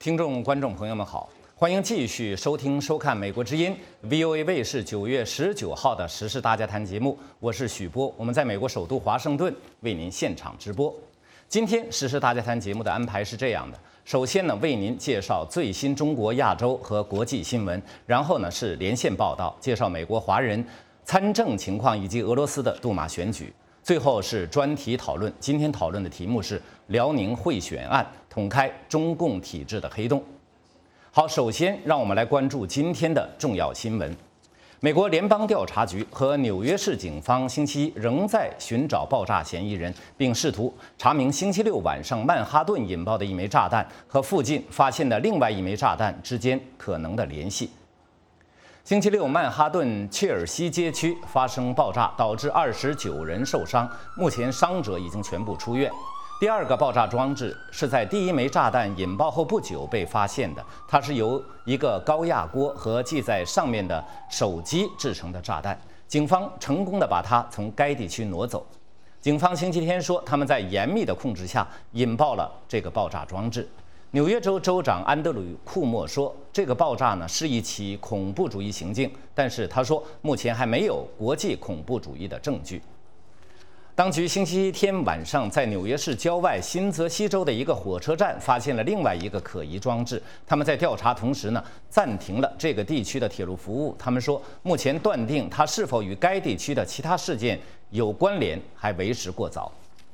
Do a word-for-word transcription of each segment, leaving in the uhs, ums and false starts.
听众、观众朋友们好，欢迎继续收听、收看美国之音 V O A 卫视九月十九号的时事大家谈节目，我是许波，我们在美国首都华盛顿为您现场直播。今天时事大家谈节目的安排是这样的：首先呢，为您介绍最新中国、亚洲和国际新闻，然后呢是连线报道，介绍美国华人参政情况以及俄罗斯的杜马选举。最后是专题讨论，今天讨论的题目是辽宁贿选案，捅开中共体制的黑洞。好，首先让我们来关注今天的重要新闻。美国联邦调查局和纽约市警方星期一仍在寻找爆炸嫌疑人，并试图查明星期六晚上曼哈顿引爆的一枚炸弹和附近发现的另外一枚炸弹之间可能的联系。星期六，曼哈顿切尔西街区发生爆炸，导致二十九人受伤，目前伤者已经全部出院。第二个爆炸装置是在第一枚炸弹引爆后不久被发现的，它是由一个高压锅和系在上面的手机制成的炸弹。警方成功地把它从该地区挪走。警方星期天说，他们在严密的控制下引爆了这个爆炸装置。纽约州州长安德鲁·库莫说，这个爆炸呢是一起恐怖主义行径，但是他说目前还没有国际恐怖主义的证据。当局星期天晚上在纽约市郊外新泽西州的一个火车站发现了另外一个可疑装置。他们在调查同时呢，暂停了这个地区的铁路服务。他们说，目前断定它是否与该地区的其他事件有关联还为时过早。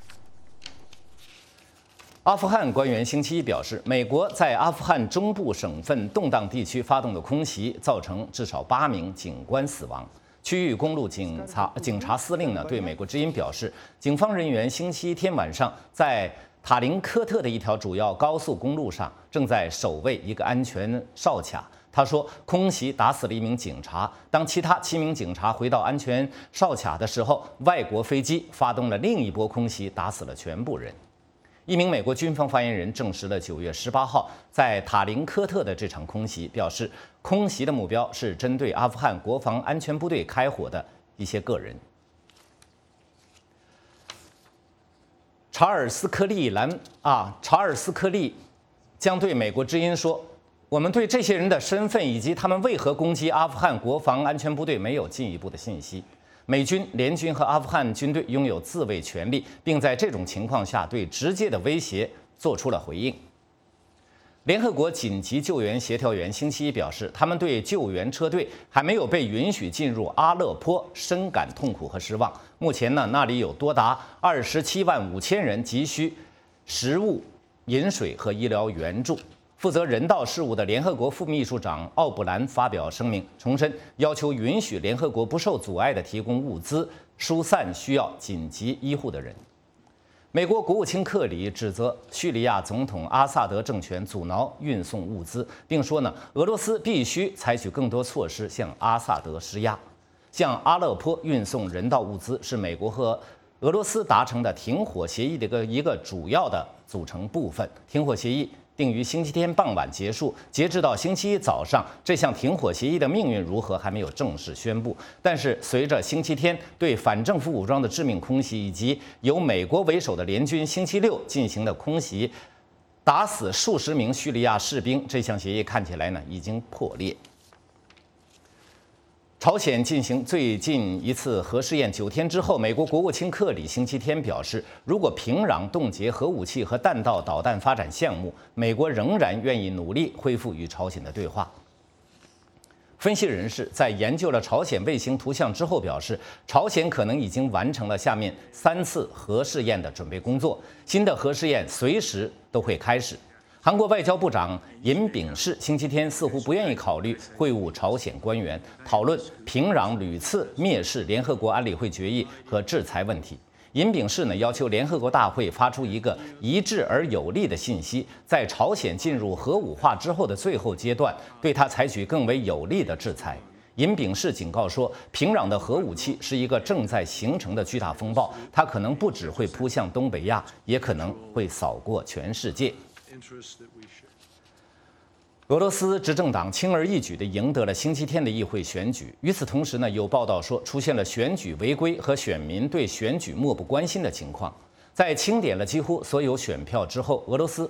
阿富汗官员星期一表示，美国在阿富汗中部省份动荡地区发动的空袭，造成至少八名警官死亡。区域公路警察警察司令呢对美国之音表示，警方人员星期一天晚上在塔林科特的一条主要高速公路上正在守卫一个安全哨卡。他说，空袭打死了一名警察。当其他七名警察回到安全哨卡的时候，外国飞机发动了另一波空袭，打死了全部人。一名美国军方发言人证实了九月十八号在塔林科特的这场空袭，表示空袭的目标是针对阿富汗国防安全部队开火的一些个人。查尔斯科利兰啊，查尔斯科利将对美国之音说，我们对这些人的身份以及他们为何攻击阿富汗国防安全部队没有进一步的信息。美军、联军和阿富汗军队拥有自卫权利，并在这种情况下对直接的威胁做出了回应。联合国紧急救援协调员星期一表示，他们对救援车队还没有被允许进入阿勒颇深感痛苦和失望。目前呢，那里有多达二十七万五千人急需食物、饮水和医疗援助。负责人道事务的联合国副秘书长奥布兰发表声明，重申要求允许联合国不受阻碍地提供物资，疏散需要紧急医护的人。美国国务卿克里指责叙利亚总统阿萨德政权阻挠运送物资，并说呢，俄罗斯必须采取更多措施向阿萨德施压。向阿勒颇运送人道物资是美国和俄罗斯达成的停火协议的一个一个主要的组成部分。停火协议定于星期天傍晚结束，截至到星期一早上，这项停火协议的命运如何还没有正式宣布。但是，随着星期天对反政府武装的致命空袭，以及由美国为首的联军星期六进行的空袭，打死数十名叙利亚士兵，这项协议看起来呢已经破裂。朝鲜进行最近一次核试验九天之后，美国国务卿克里星期天表示，如果平壤冻结核武器和弹道导弹发展项目，美国仍然愿意努力恢复与朝鲜的对话。分析人士在研究了朝鲜卫星图像之后表示，朝鲜可能已经完成了下面三次核试验的准备工作，新的核试验随时都会开始。韩国外交部长尹炳世星期天似乎不愿意考虑会晤朝鲜官员，讨论平壤屡次蔑视联合国安理会决议和制裁问题。尹炳世呢要求联合国大会发出一个一致而有力的信息，在朝鲜进入核武化之后的最后阶段，对他采取更为有力的制裁。尹炳世警告说，平壤的核武器是一个正在形成的巨大风暴，它可能不只会扑向东北亚，也可能会扫过全世界。俄罗斯执政党轻而易举地赢得了星期天的议会选举。与此同时呢，有报道说出现了选举违规和选民对选举漠不关心的情况。在清点了几乎所有选票之后，俄罗斯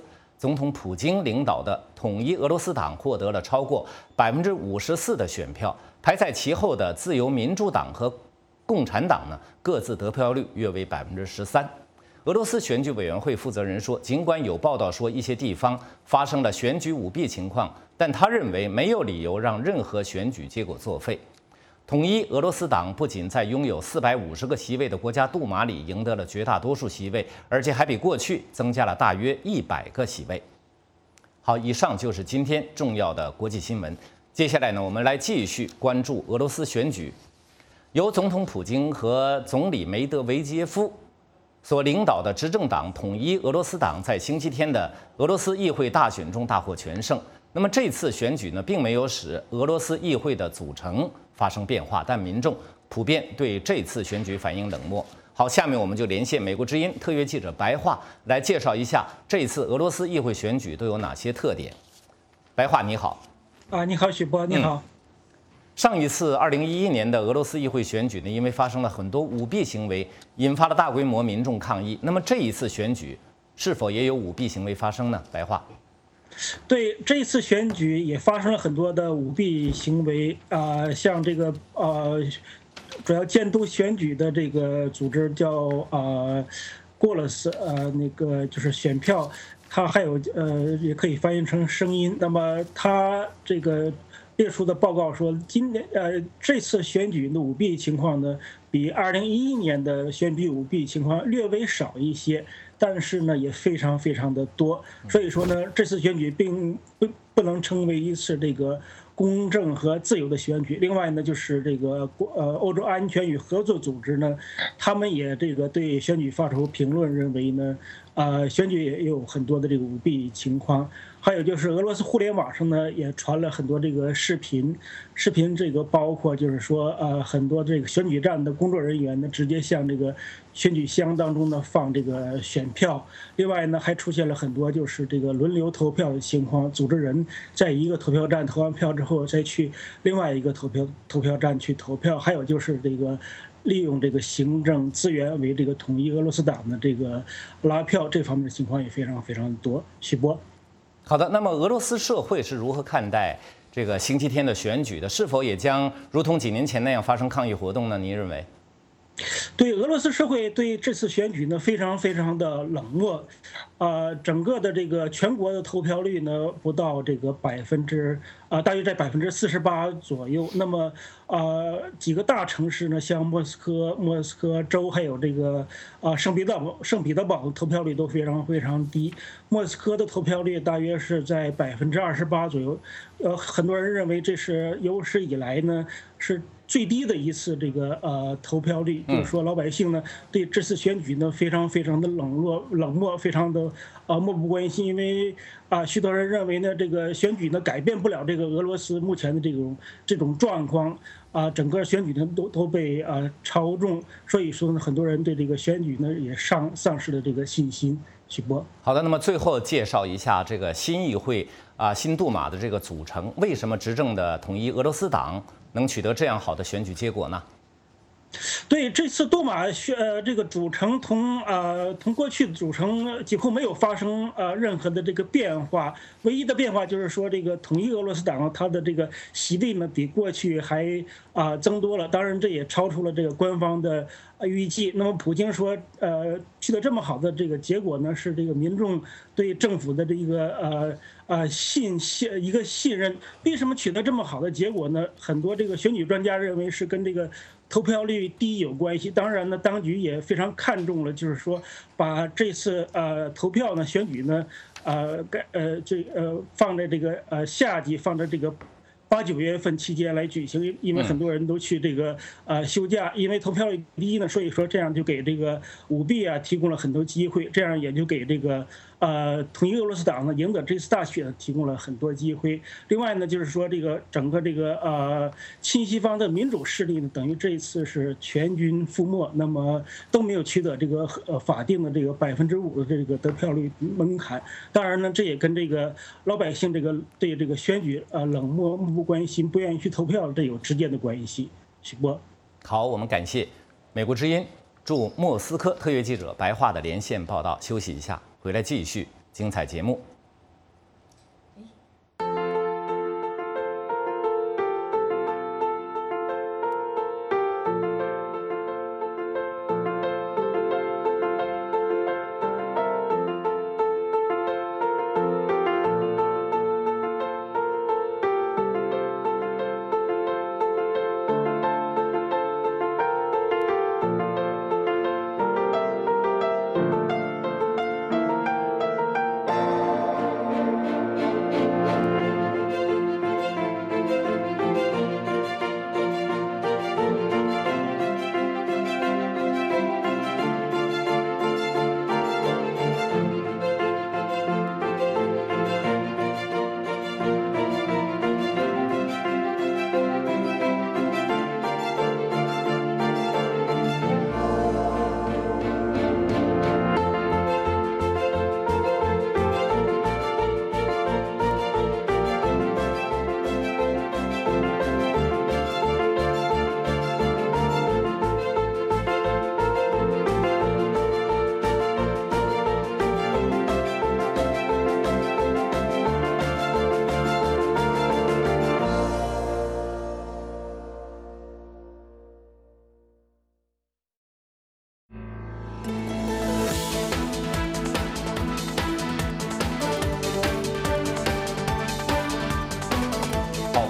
总统普京领导的统一俄罗斯党获得了超过百分之五十四的选票，排在其后的自由民主党和共产党呢，各自得票率约为百分之十三。俄罗斯选举委员会负责人说，尽管有报道说一些地方发生了选举舞弊情况，但他认为没有理由让任何选举结果作废。统一俄罗斯党不仅在拥有四百五十个席位的国家杜马里赢得了绝大多数席位，而且还比过去增加了大约一百个席位。好，以上就是今天重要的国际新闻。接下来呢，我们来继续关注俄罗斯选举。由总统普京和总理梅德韦杰夫所领导的执政党统一俄罗斯党在星期天的俄罗斯议会大选中大获全胜。那么这次选举呢，并没有使俄罗斯议会的组成发生变化，但民众普遍对这次选举反应冷漠。好，下面我们就连线美国之音特约记者白桦来介绍一下这次俄罗斯议会选举都有哪些特点。白桦你好。 啊，你好，许波，你好。 嗯上一次二零一一年的俄罗斯议会选举呢，因为发生了很多舞弊行为，引发了大规模民众抗议。那么这一次选举是否也有舞弊行为发生呢？白桦。 对，这一次选举也发生了很多的舞弊行为啊、呃，像这个呃，主要监督选举的这个组织叫呃 Golos 呃，那个就是选票，它还有呃，也可以翻译成声音。那么它这个列出的报告说，今年呃这次选举的舞弊情况呢，比二零一一年的选举舞弊情况略微少一些，但是呢也非常非常的多。所以说呢，这次选举并不不能称为一次这个公正和自由的选举。另外呢，就是这个呃欧洲安全与合作组织呢，他们也这个对选举发出评论，认为呢，呃选举也有很多的这个舞弊情况。还有就是俄罗斯互联网上呢也传了很多这个视频，视频这个包括就是说呃很多这个选举站的工作人员呢直接向这个选举箱当中呢放这个选票。另外呢还出现了很多就是这个轮流投票的情况，组织人在一个投票站投完票之后再去另外一个投票投票站去投票。还有就是这个利用这个行政资源为这个统一俄罗斯党的这个拉票，这方面的情况也非常非常多。许波。 好的，那么俄罗斯社会是如何看待这个星期天的选举的？是否也将如同几年前那样发生抗议活动呢？您认为？ 对，俄罗斯社会对这次选举呢非常非常的冷漠，呃，整个的这个全国的投票率呢不到这个百分之啊，大约在百分之四十八左右。那么呃几个大城市呢，像莫斯科、莫斯科州还有这个啊圣彼得堡、圣彼得堡的投票率都非常非常低。莫斯科的投票率大约是在百分之二十八左右，呃，很多人认为这是有史以来呢是最低的一次这个呃投票率，就是说老百姓呢对这次选举呢非常非常的冷漠冷漠，非常的啊漠不关心。因为啊许多人认为呢这个选举呢改变不了这个俄罗斯目前的这种这种状况啊，整个选举呢都都被啊操纵，所以说呢很多人对这个选举呢也丧丧失了这个信心。许波。 好的，那么最后介绍一下这个新议会啊新杜马的这个组成，为什么执政的统一俄罗斯党能取得这样好的选举结果呢？ 对，这次杜马选呃这个组成同呃同过去的组成几乎没有发生呃任何的这个变化，唯一的变化就是说这个统一俄罗斯党它的这个席位呢比过去还啊增多了，当然这也超出了这个官方的预计。那么普京说呃取得这么好的这个结果呢，是这个民众对政府的这一个呃呃信信一个信任。为什么取得这么好的结果呢？很多这个选举专家认为是跟这个投票率低有关系。当然呢，当局也非常看重了，就是说把这次呃投票呢选举呢呃该呃这呃放在这个呃夏季，放在这个八九月份期间来举行，因为很多人都去这个呃休假，因为投票率低呢，所以说这样就给这个舞弊啊提供了很多机会，这样也就给这个呃统一俄罗斯党呢赢得这次大选提供了很多机会。另外呢，就是说这个整个这个呃亲西方的民主势力呢，等于这一次是全军覆没，那么都没有取得这个呃法定的这个百分之五的这个得票率门槛。当然呢，这也跟这个老百姓这个对这个选举呃冷漠漠不关心，不愿意去投票，这有直接的关系。许波， 好，我们感谢美国之音驻莫斯科特约记者白桦的连线报道。休息一下，回来继续精彩节目。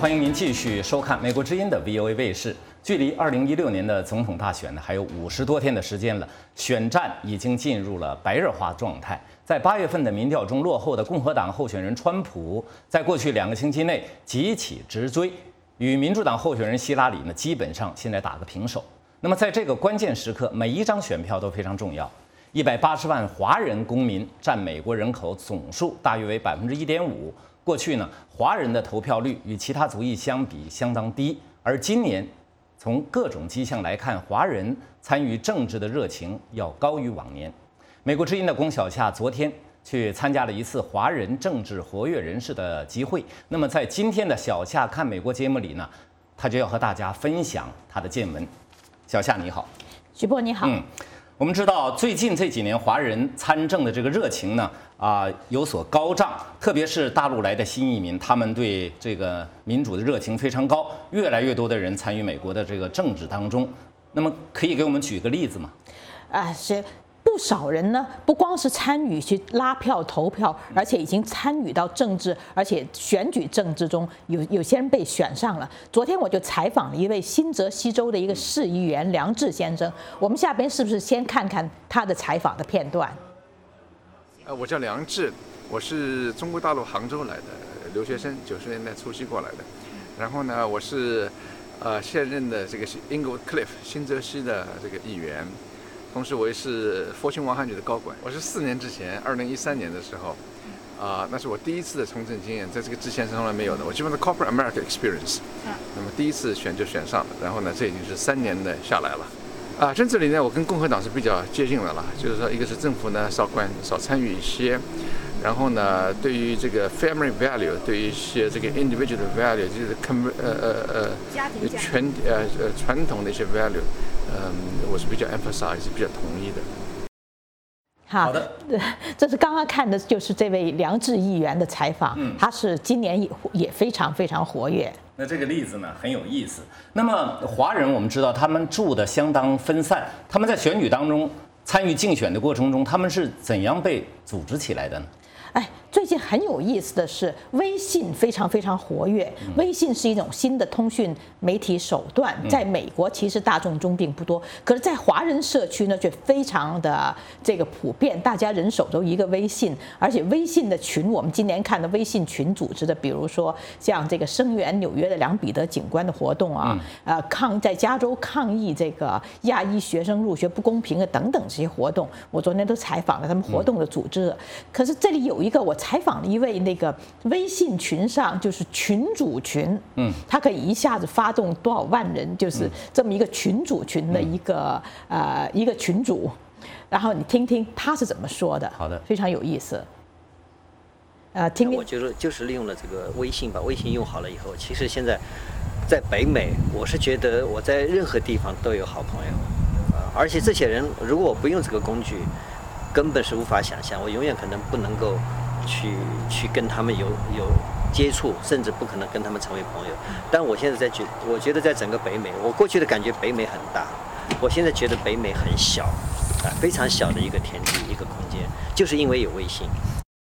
欢迎您继续收看美国之音的 V O A 卫视。距离二零一六年的总统大选呢，还有五十多天的时间了，选战已经进入了白热化状态。在八月份的民调中落后的共和党候选人川普，在过去两个星期内急起直追，与民主党候选人希拉里呢，基本上现在打个平手。那么在这个关键时刻，每一张选票都非常重要。一百八十万华人公民占美国人口总数大约为百分之一点五。过去呢，华人的投票率与其他族裔相比相当低，而今年，从各种迹象来看，华人参与政治的热情要高于往年。美国之音的龚小夏昨天去参加了一次华人政治活跃人士的集会。那么在今天的小夏看美国节目里呢，他就要和大家分享他的见闻。小夏你好。 徐波你好。 嗯，我们知道最近这几年华人参政的这个热情呢，啊、呃、有所高涨，特别是大陆来的新移民，他们对这个民主的热情非常高，越来越多的人参与美国的这个政治当中。那么可以给我们举个例子吗？ 啊，是。不少人呢，不光是参与去拉票投票，而且已经参与到政治，而且选举政治中，有有些人被选上了。昨天我就采访了一位新泽西州的一个市议员梁志先生，我们下边是不是先看看他的采访的片段？ 呃，我叫梁志，我是中国大陆杭州来的留学生，九十年代初期过来的。然后呢，我是呃现任的这个 Inglewood Cliff 新泽西的这个议员。同时，我也是 Fortune 一百的高管。我是四年之前，二零一三年的时候，啊、呃，那是我第一次的从政经验，在这个之前是从来没有的。我基本的 Corporate America Experience， 那么第一次选就选上了，然后呢，这已经是三年的下来了。啊，政治里呢，我跟共和党是比较接近的了，就是说，一个是政府呢少关少参与一些，然后呢，对于这个 family value， 对于一些这个 individual value， 就是 com 呃呃呃全呃呃传统的一些 value。嗯，我是比较 emphasize， 比较同意的。 好的，这是刚刚看的，就是这位梁志议员的采访。嗯，他是今年也也非常非常活跃。 那这个例子呢很有意思。那么华人我们知道他们住的相当分散，他们在选举当中参与竞选的过程中，他们是怎样被组织起来的呢？ 哎，最近很有意思的是，微信非常非常活跃。微信是一种新的通讯媒体手段，在美国其实大众中并不多，可是，在华人社区呢却非常的这个普遍，大家人手都一个微信，而且微信的群，我们今年看的微信群组织的，比如说像这个声援纽约的梁彼得警官的活动啊，呃，抗在加州抗议这个亚裔学生入学不公平啊等等这些活动，我昨天都采访了他们活动的组织者。可是这里有一个我采访了一位那个微信群上就是群主群，嗯，他可以一下子发动多少万人，就是这么一个群主群的一个、嗯、呃一个群主，然后你听听他是怎么说的。 好的， 非常有意思。呃，听听。 我觉得就是利用了这个微信，把微信用好了以后，其实现在在北美，我是觉得我在任何地方都有好朋友，呃，而且这些人如果我不用这个工具，根本是无法想象，我永远可能不能够去去跟他们有有接触，甚至不可能跟他们成为朋友。但我现在在觉，我觉得在整个北美，我过去的感觉北美很大，我现在觉得北美很小，啊，非常小的一个天地，一个空间，就是因为有微信。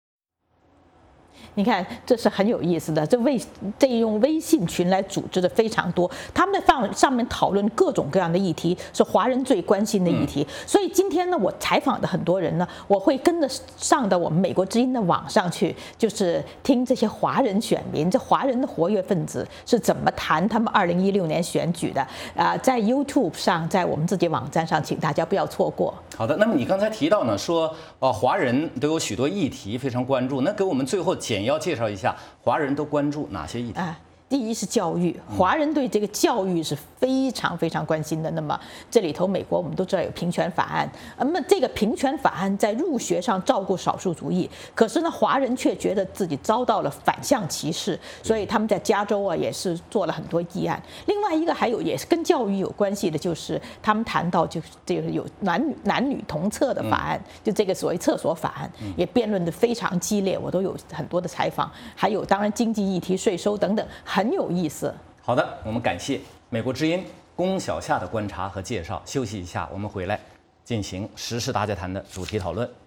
你看，这是很有意思的。这微这用微信群来组织的非常多，他们在上上面讨论各种各样的议题，是华人最关心的议题。所以今天呢，我采访的很多人呢，我会跟着上到我们美国之音的网上去，就是听这些华人选民、这华人的活跃分子是怎么谈他们二零一六年选举的。啊、呃，在 YouTube 上，在我们自己网站上，请大家不要错过。 好的，那么你刚才提到呢，说呃华人都有许多议题非常关注，那给我们最后简要介绍一下华人都关注哪些议题？ 啊，第一是教育，华人对这个教育是非常非常关心的。那么这里头，美国我们都知道有平权法案，那么这个平权法案在入学上照顾少数族裔，可是呢，华人却觉得自己遭到了反向歧视，所以他们在加州啊也是做了很多议案。另外一个还有也是跟教育有关系的，就是他们谈到就是这个有男女男女同厕的法案，就这个所谓厕所法案，也辩论得非常激烈，我都有很多的采访。还有当然经济议题、税收等等。很有意思。 好的，我们感谢美国之音龚小夏的观察和介绍。休息一下，我们回来进行时事大家谈的主题讨论。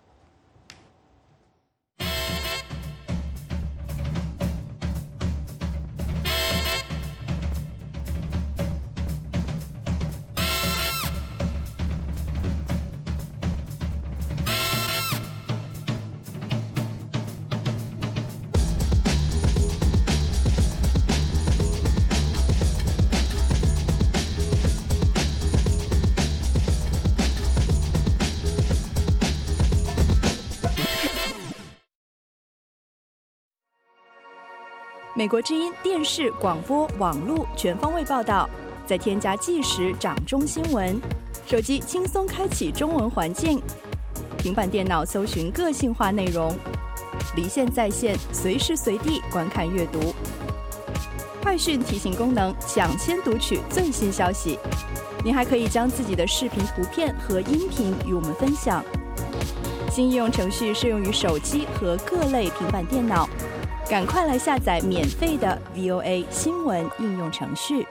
美国之音电视、广播、网络全方位报道，再添加即时掌中新闻，手机轻松开启中文环境，平板电脑搜寻个性化内容，离线在线，随时随地观看阅读。快讯提醒功能，抢先读取最新消息。您还可以将自己的视频、图片和音频与我们分享。新应用程序适用于手机和各类平板电脑，赶快来下载免费的 V O A 新闻应用程序。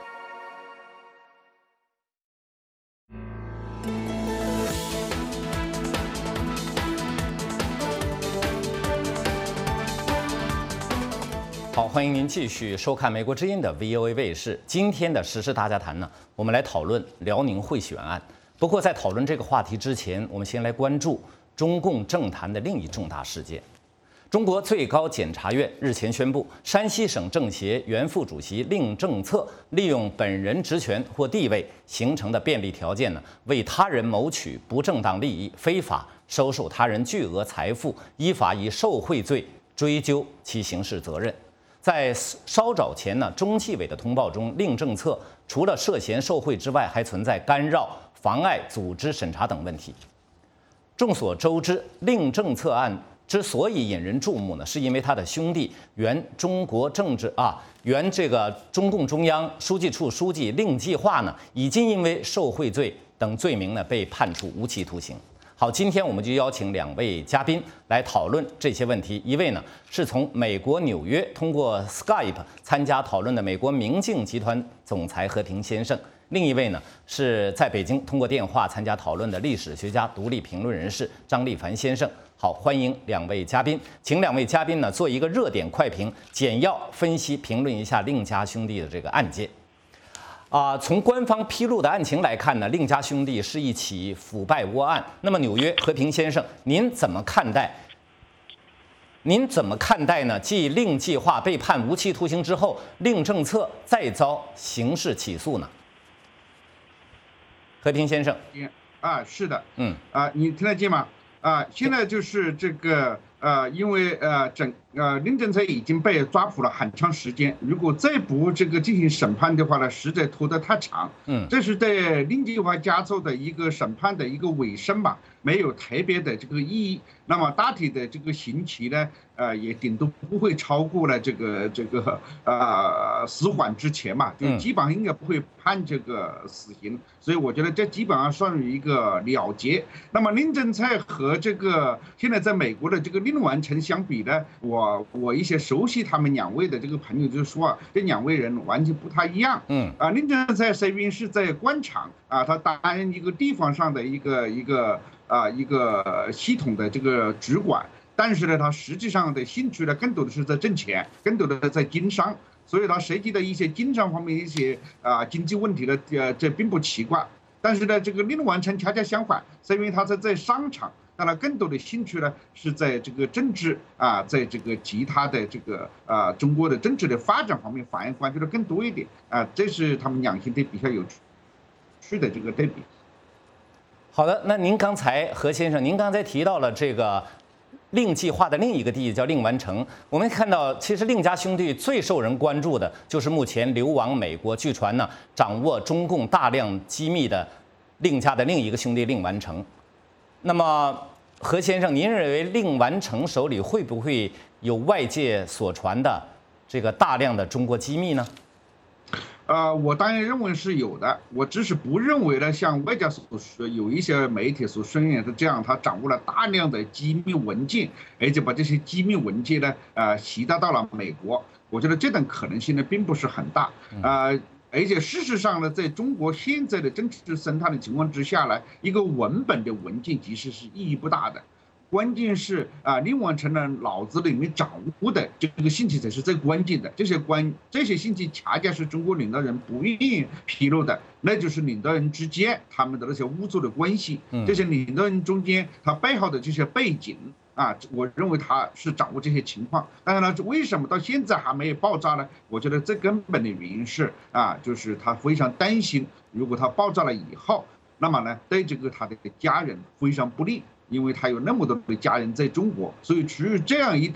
好，欢迎您继续收看美国之音的 V O A 卫视。今天的时事大家谈呢，我们来讨论辽宁贿选案。不过在讨论这个话题之前，我们先来关注中共政坛的另一重大事件。中国最高检察院日前宣布，山西省政协原副主席令正策利用本人职权或地位形成的便利条件呢，为他人谋取不正当利益，非法收受他人巨额财富，依法以受贿罪追究其刑事责任。在稍早前呢，中纪委的通报中，令政策除了涉嫌受贿之外，还存在干扰、妨碍组织审查等问题。众所周知，令政策案之所以引人注目呢，是因为他的兄弟原中国政治啊，原这个中共中央书记处书记令计划呢，已经因为受贿罪等罪名呢被判处无期徒刑。好，今天我们就邀请两位嘉宾来讨论这些问题。一位呢是从美国纽约通过 Skype 参加讨论的美国明镜集团总裁何平先生，另一位呢是在北京通过电话参加讨论的历史学家、独立评论人士张立凡先生。好，欢迎两位嘉宾，请两位嘉宾呢做一个热点快评，简要分析评论一下令家兄弟的这个案件。啊，从官方披露的案情来看呢，令家兄弟是一起腐败窝案。那么，纽约和平先生，您怎么看待？您怎么看待呢？继令计划被判无期徒刑之后，令政策再遭刑事起诉呢？和平先生， 啊，是的， 嗯， 啊，你听得见吗？啊，现在就是这个。呃，因为呃整呃令政策已经被抓捕了很长时间，如果再不这个进行审判的话呢，实在拖得太长。 嗯， 这是对令计划家族的一个审判的一个尾声吧，没有特别的这个意义。那么大体的这个刑期呢，呃，也顶多不会超过了这个这个呃死缓之前嘛，就基本上应该不会判这个死刑。所以我觉得这基本上算是一个了结。那么令政策和这个现在在美国的这个令完成相比呢，我我一些熟悉他们两位的这个朋友就说啊，这两位人完全不太一样。 嗯啊，令政策虽然是在官场啊，他担任一个地方上的一个一个啊一个系统的这个主管，但是呢，他实际上的兴趣呢，更多的是在挣钱，更多的在经商。所以他涉及的一些经商方面一些啊经济问题呢，呃，这并不奇怪。但是呢，这个令完成恰恰相反，是因为他在在商场，当然更多的兴趣呢是在这个政治啊，在这个其他的这个啊中国的政治的发展方面反映关注的更多一点啊，这是他们两性的比较有趣的这个对比。 好的，那您刚才何先生，您刚才提到了这个。令计划的另一个弟弟叫令完成。我们看到，其实令家兄弟最受人关注的就是目前流亡美国，据传呢掌握中共大量机密的令家的另一个兄弟令完成。那么，何先生，您认为令完成手里会不会有外界所传的这个大量的中国机密呢？ 呃，我当然认为是有的，我只是不认为呢，像外界所说，有一些媒体所宣言的这样，他掌握了大量的机密文件，而且把这些机密文件呢，呃，携带到了美国。我觉得这种可能性呢，并不是很大。呃，而且事实上呢，在中国现在的政治生态的情况之下呢，一个文本的文件其实是意义不大的。关键是啊，令完成呢脑子里面掌握的这个信息才是最关键的。这些关这些信息恰恰是中国领导人不愿意披露的，那就是领导人之间他们的那些合作的关系。这些领导人中间他背后的这些背景啊，我认为他是掌握这些情况。当然了，为什么到现在还没有爆炸呢？我觉得最根本的原因是啊，就是他非常担心，如果他爆炸了以后，那么呢，对这个他的家人非常不利。因为他有那么多的家人在中国，所以出于这样一等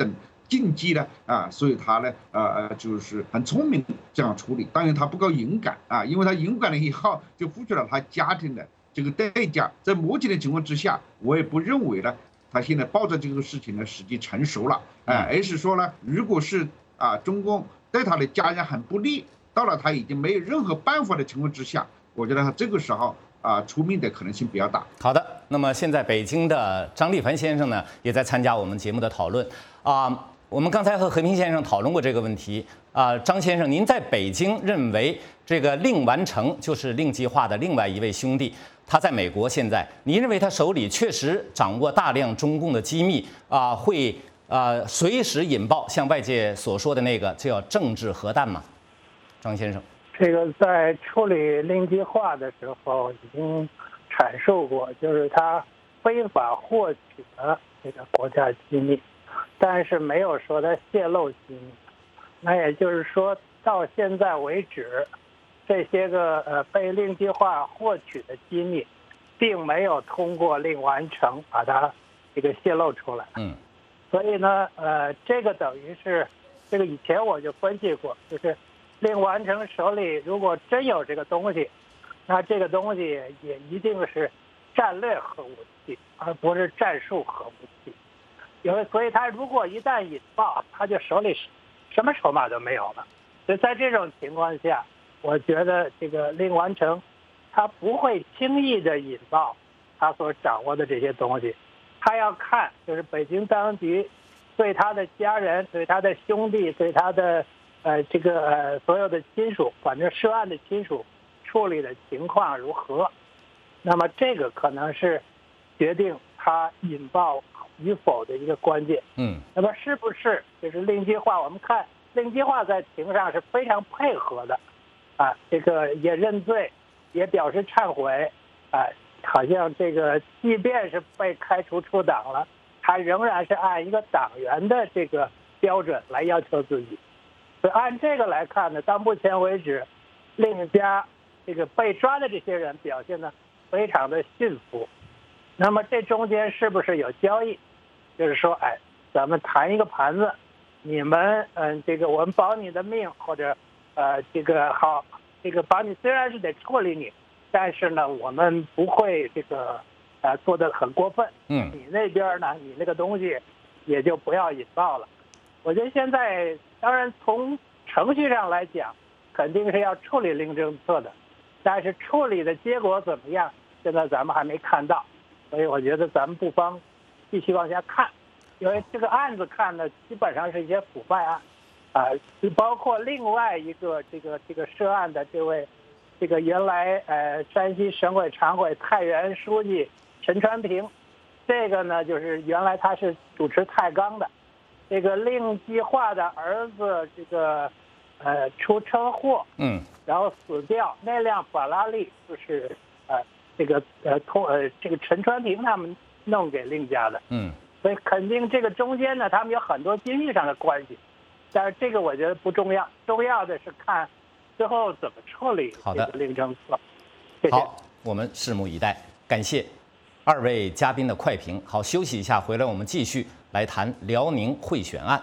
禁忌呢啊，所以他呢呃就是很聪明这样处理。当然他不够勇敢啊，因为他勇敢了以后就付出了他家庭的这个代价。在目前的情况之下，我也不认为呢他现在抱着这个事情呢时机成熟了啊，而是说呢，如果是啊中共对他的家人很不利，到了他已经没有任何办法的情况之下，我觉得他这个时候啊出面的可能性比较大。 好的，那么现在北京的张立凡先生呢也在参加我们节目的讨论啊。我们刚才和和平先生讨论过这个问题啊，张先生，您在北京认为这个令完成就是令计划的另外一位兄弟，他在美国现在，您认为他手里确实掌握大量中共的机密啊，会啊随时引爆像外界所说的那个叫政治核弹吗？张先生， 这个在处理令计划的时候已经阐述过，就是他非法获取了这个国家机密。但是没有说他泄露机密，那也就是说到现在为止，这些个呃被令计划获取的机密，并没有通过令完成把它这个泄露出来。 嗯， 所以呢，呃，这个等于是这个以前我就分析过，就是令完成手里如果真有这个东西，那这个东西也一定是战略核武器，而不是战术核武器。因为，所以他如果一旦引爆，他就手里什么筹码都没有了。所以在这种情况下，我觉得这个令完成，他不会轻易的引爆他所掌握的这些东西。他要看就是北京当局对他的家人、对他的兄弟、对他的呃这个呃所有的亲属，反正涉案的亲属处理的情况如何。那么这个可能是决定他引爆与否的一个关键。 嗯， 那么是不是就是令计划？我们看令计划在庭上是非常配合的，啊，这个也认罪，也表示忏悔，啊，好像这个即便是被开除出党了，他仍然是按一个党员的这个标准来要求自己。所以按这个来看呢，到目前为止，令家这个被抓的这些人表现得非常的驯服。那么这中间是不是有交易？就是说，哎，咱们谈一个盘子，你们，嗯，这个我们保你的命，或者，呃，这个好，这个保你虽然是得处理你，但是呢，我们不会这个，呃，做得很过分。 嗯， 你那边呢，你那个东西也就不要引爆了。我觉得现在，当然从程序上来讲，肯定是要处理令政策的，但是处理的结果怎么样，现在咱们还没看到。所以我觉得咱们不妨继续往下看，因为这个案子看呢，基本上是一些腐败案，啊，包括另外一个这个这个涉案的这位，这个原来呃山西省委常委太原书记陈传平，这个呢就是原来他是主持太钢的，这个令计划的儿子这个呃出车祸， 嗯， 然后死掉，那辆法拉利就是呃。这个呃，通呃，这个陈传平他们弄给令家的， 嗯， 所以肯定这个中间呢，他们有很多经济上的关系，但是这个我觉得不重要，重要的是看最后怎么处理这个令政策。谢谢。 好，我们拭目以待。感谢二位嘉宾的快评。好，休息一下，回来我们继续来谈辽宁贿选案。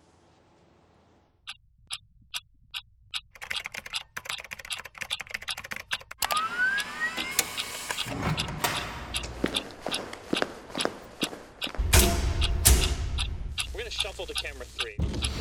Shuffle to camera three.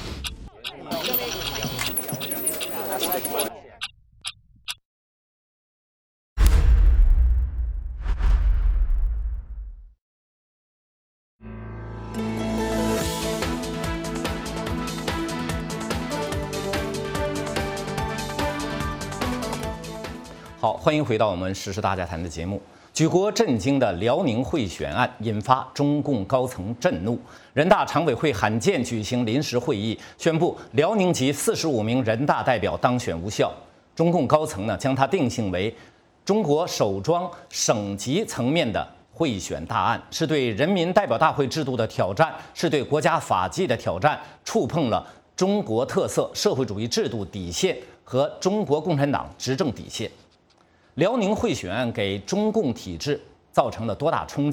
好，欢迎回到我们时事大家谈的节目。举国震惊的辽宁贿选案引发中共高层震怒，人大常委会罕见举行临时会议，宣布辽宁籍四十五名人大代表当选无效。中共高层呢将它定性为中国首桩省级层面的贿选大案，是对人民代表大会制度的挑战，是对国家法纪的挑战，触碰了中国特色社会主义制度底线和中国共产党执政底线。辽宁贿选案给中共体制造成了多大冲击？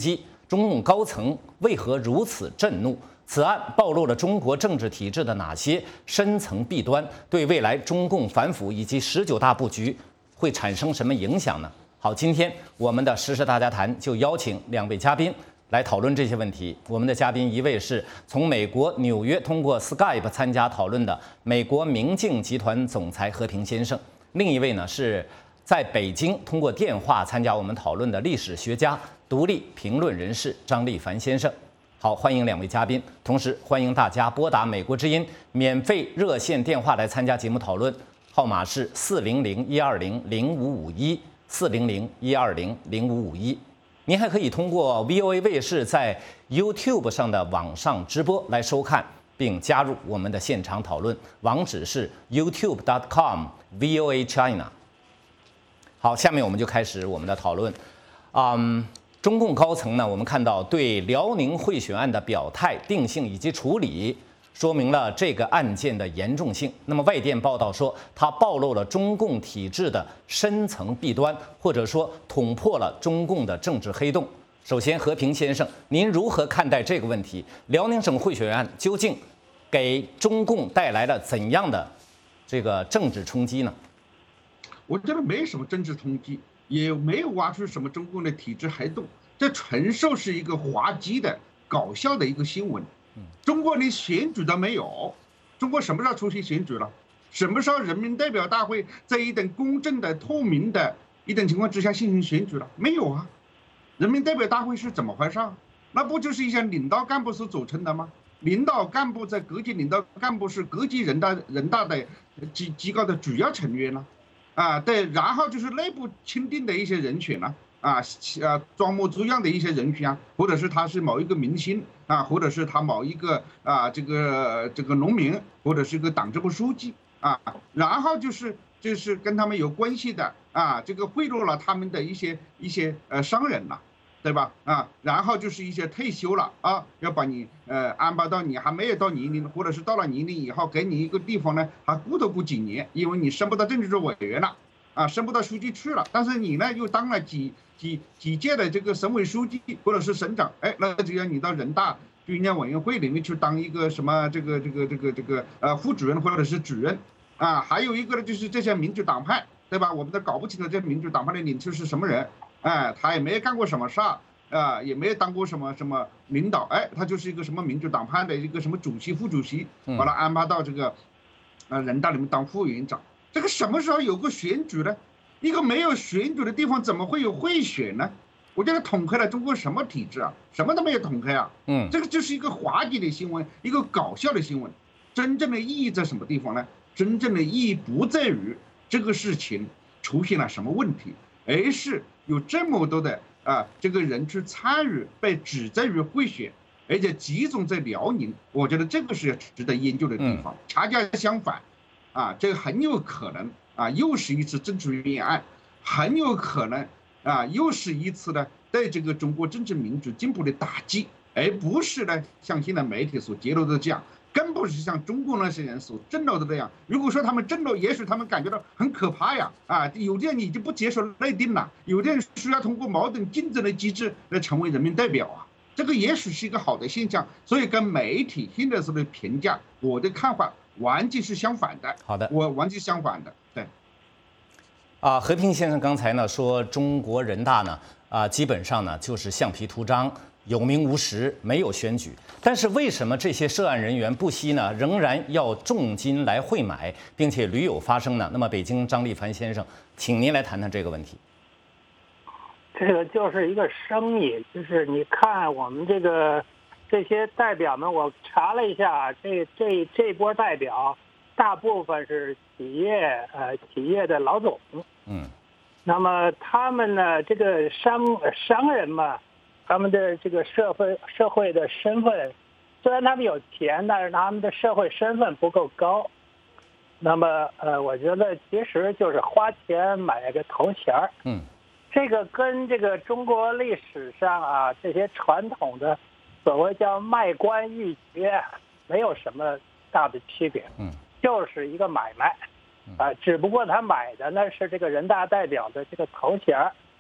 中共高层为何如此震怒？此案暴露了中国政治体制的哪些深层弊端？对未来中共反腐以及十九大布局会产生什么影响呢？好，今天我们的时事大家谈就邀请两位嘉宾来讨论这些问题。我们的嘉宾一位是从美国纽约通过 Skype 参加讨论的美国明镜集团总裁和平先生，另一位呢是在北京通过电话参加我们讨论的历史学家、独立评论人士张立凡先生。好，欢迎两位嘉宾，同时欢迎大家拨打美国之音免费热线电话来参加节目讨论，号码是四零零一二零零五五一四零零一二零零五五一。您还可以通过 V O A 卫视在 YouTube 上的网上直播来收看并加入我们的现场讨论，网址是 YouTube dot com V O A China。好，下面我们就开始我们的讨论。嗯，中共高层呢，我们看到对辽宁贿选案的表态、定性以及处理，说明了这个案件的严重性。那么外电报道说，它暴露了中共体制的深层弊端，或者说捅破了中共的政治黑洞。首先，和平先生，您如何看待这个问题？辽宁省贿选案究竟给中共带来了怎样的这个政治冲击呢？ 我觉得没什么政治冲击，也没有挖出什么中共的体制黑洞，这纯属是一个滑稽的、搞笑的一个新闻。中国连选举都没有，中国什么时候出现选举了？什么时候人民代表大会在一等公正的、透明的一等情况之下进行选举了？没有啊！人民代表大会是怎么回事？那不就是一些领导干部所组成的吗？领导干部在各级领导干部是各级人大人大的机机构的主要成员呢？啊，对，然后就是内部钦定的一些人选呢，啊，啊，装模作样的一些人选啊，或者是他是某一个明星啊，或者是他某一个啊这个这个农民，或者是一个党支部书记啊，然后就是就是跟他们有关系的啊，这个贿赂了他们的一些一些呃商人了。对吧？啊，然后就是一些退休了啊，要把你呃安排到你还没有到年龄，或者是到了年龄以后，给你一个地方呢，还顾都顾几年，因为你升不到政治局委员了，啊，升不到书记去了，但是你呢又当了几几几届的这个省委书记或者是省长，哎，那就要你到人大军联委员会里面去当一个什么这个这个这个这个呃副主任或者是主任，啊，还有一个呢就是这些民主党派，对吧？我们都搞不清楚这民主党派的领袖是什么人。哎，他也没有干过什么事儿，啊，也没有当过什么什么领导，哎，他就是一个什么民主党派的一个什么主席、副主席，把他安排到这个，啊，人大里面当副委员长。这个什么时候有个选举呢？一个没有选举的地方，怎么会有贿选呢？我觉得捅开了中国什么体制啊？什么都没有捅开啊！嗯，这个就是一个滑稽的新闻，一个搞笑的新闻。真正的意义在什么地方呢？真正的意义不在于这个事情出现了什么问题，而是有这么多的啊这个人去参与，被指责于贿选，而且集中在辽宁，我觉得这个是值得研究的地方。恰恰相反，啊，这个很有可能啊又是一次政治冤案，很有可能啊又是一次呢对这个中国政治民主进步的打击，而不是呢像现在媒体所揭露的这样。更不是像中国那些人所震怒的那样。如果说他们震怒，也许他们感觉到很可怕呀！啊，有的人已经不接受内定了，有的人需要通过矛盾竞争的机制来成为人民代表啊，这个也许是一个好的现象。所以跟媒体现在所的评价，我的看法完全是相反的。 好的， 我完全相反的。对。 啊，和平先生刚才呢说中国人大呢啊基本上呢就是橡皮图章。有名无实，没有选举，但是为什么这些涉案人员不惜呢，仍然要重金来贿买，并且屡有发生呢？那么，北京张立凡先生，请您来谈谈这个问题。 这个就是一个生意，就是你看我们这个这些代表们，我查了一下，这这这波代表大部分是企业呃企业的老总，嗯，那么他们呢，这个商商人嘛。他们的这个社会社会的身份，虽然他们有钱，但是他们的社会身份不够高。那么，呃，我觉得其实就是花钱买个头衔儿。嗯，这个跟这个中国历史上啊这些传统的所谓叫卖官鬻爵没有什么大的区别。嗯，就是一个买卖，啊，只不过他买的呢是这个人大代表的这个头衔儿。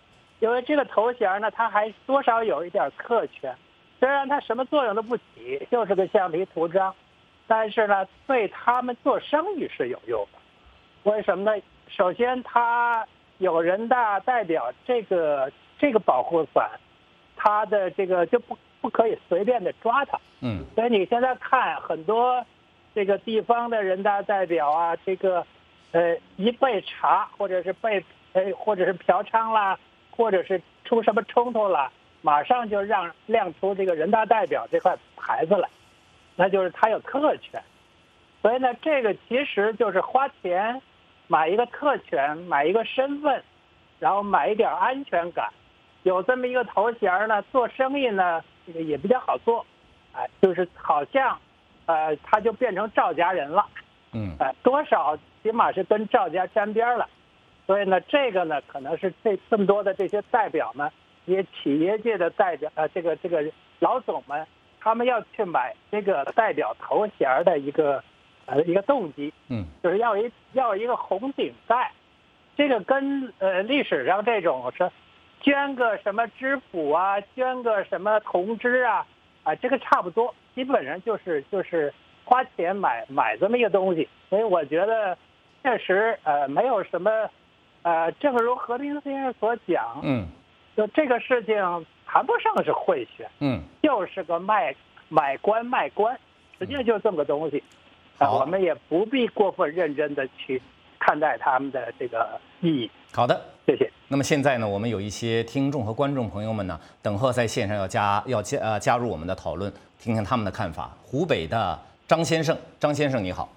因为这个头衔呢，它还多少有一点特权，虽然它什么作用都不起，就是个橡皮图章，但是呢，对他们做生意是有用的。为什么呢？首先，它有人大代表这个这个保护伞，它的这个就不不可以随便的抓它。 嗯， 所以你现在看很多这个地方的人大代表啊，这个呃一被查或者是被呃或者是嫖娼啦，或者是出什么冲突了，马上就让亮出这个人大代表这块牌子来，那就是他有特权。所以呢，这个其实就是花钱买一个特权，买一个身份，然后买一点安全感。有这么一个头衔呢，做生意呢也比较好做，哎，就是好像，呃，他就变成赵家人了， 嗯， 呃，多少起码是跟赵家沾边了。所以呢，这个呢，可能是这这么多的这些代表呢，也企业界的代表，呃，这个这个老总们，他们要去买这个代表头衔的一个呃一个动机， 嗯， 就是要一要一个红顶盖，这个跟呃历史上这种是捐个什么知府啊，捐个什么同知啊，啊，这个差不多，基本上就是就是花钱买买这么一个东西。所以我觉得确实呃没有什么。呃，正如何平先生所讲， 嗯， 就这个事情谈不上是贿选， 嗯， 就是个卖买官卖官，实际上就是这么个东西。啊、呃，我们也不必过分认真的去看待他们的这个意义。 好的， 谢谢。 那么现在呢，我们有一些听众和观众朋友们呢，等候在线上要加要加呃加入我们的讨论，听听他们的看法。湖北的张先生，张先生你好。